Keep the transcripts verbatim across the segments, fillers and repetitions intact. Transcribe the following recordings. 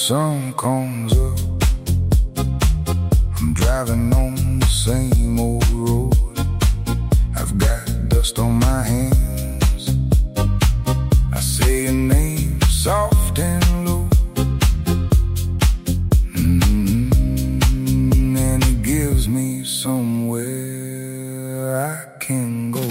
sun comes up, I'm driving on the same old road. I've got dust on my hands. I say your name soft and low, mm-hmm. And it gives me somewhere I can go.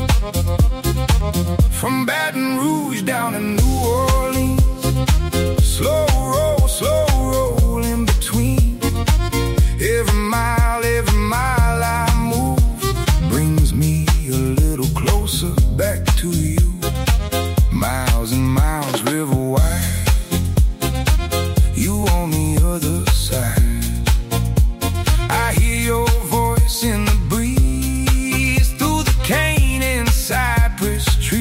From Baton Rouge down to New Orleans, slow roll, slow roll in between. Every mile, every mile I move brings me a little closer back to you. Miles and miles, river wide, you on the other side. I hear your voice in the breeze through the cane and cypress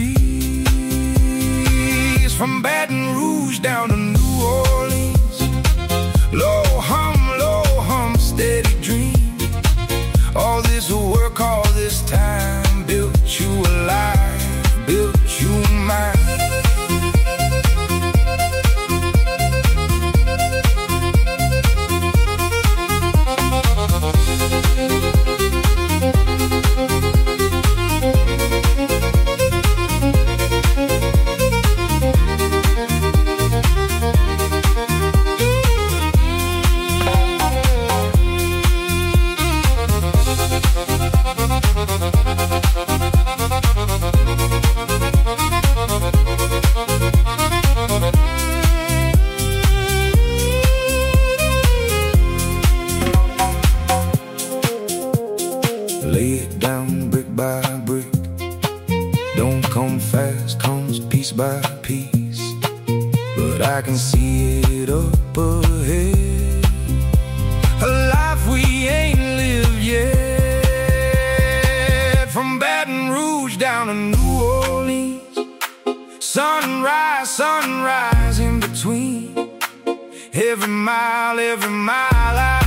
trees. From Baton Rouge down to New Orleans, low hum, low hum, steady dream. All this work, all this time built you alive, built you mine. Lay it down brick by brick. Don't come fast, comes piece by piece. But I can see it up ahead, a life we ain't lived yet. From Baton Rouge down to New Orleans, sunrise, sunrise in between. Every mile, every mile I